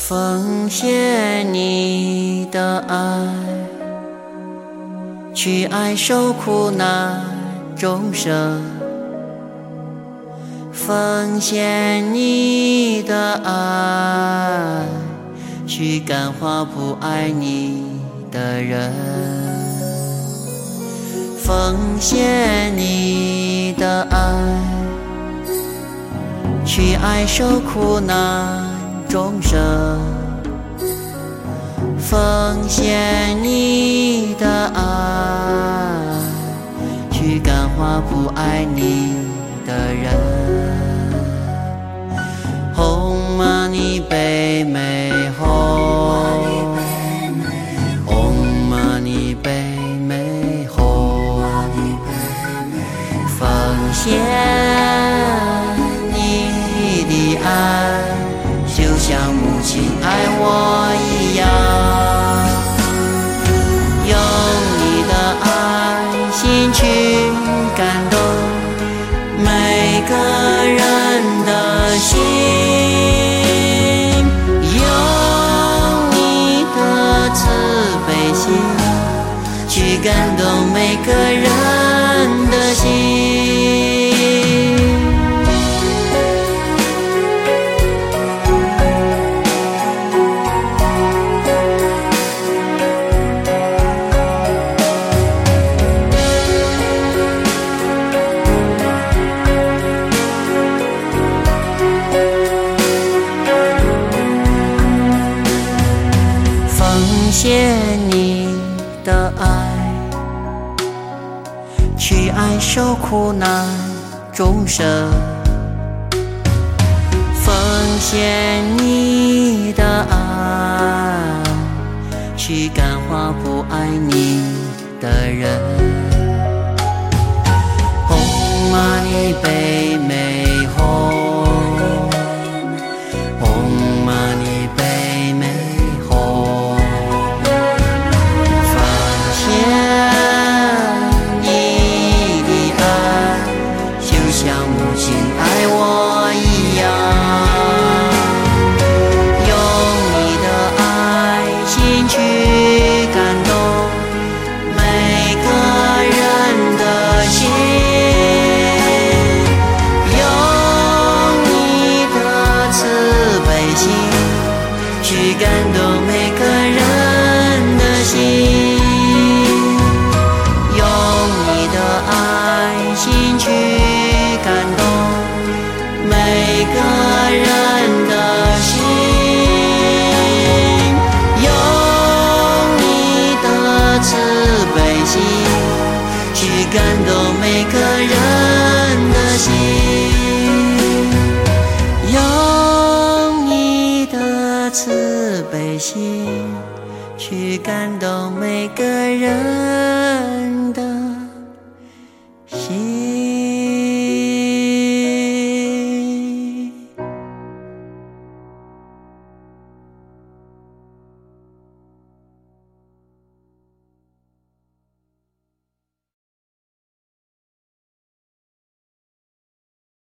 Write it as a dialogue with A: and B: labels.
A: 奉献你的爱，去爱受苦难众生。奉献你的爱，去感化不爱你的人。奉献你的爱，去爱受苦难众生。奉献你的爱，去感化不爱你的人。Om Mani Padme Hum, Om Mani Padme Hum。奉献你的爱，就像母亲爱我一样，用你的爱心去感动每个人的心，用你的慈悲心去感动每个人的心。奉献你的爱，去爱受苦难众生。奉献你的爱，去感化不爱你的人。Om Mani Padme Hum, Om Mani Padme Hum。奉献你的爱，就像母亲爱我一样，用你的爱心去感动每个人的心，用你的慈悲心去感动每个人的心，用你的爱心去感动每个人的心，用你的慈悲心去感动每个人的心，用你的慈悲心去感动每个人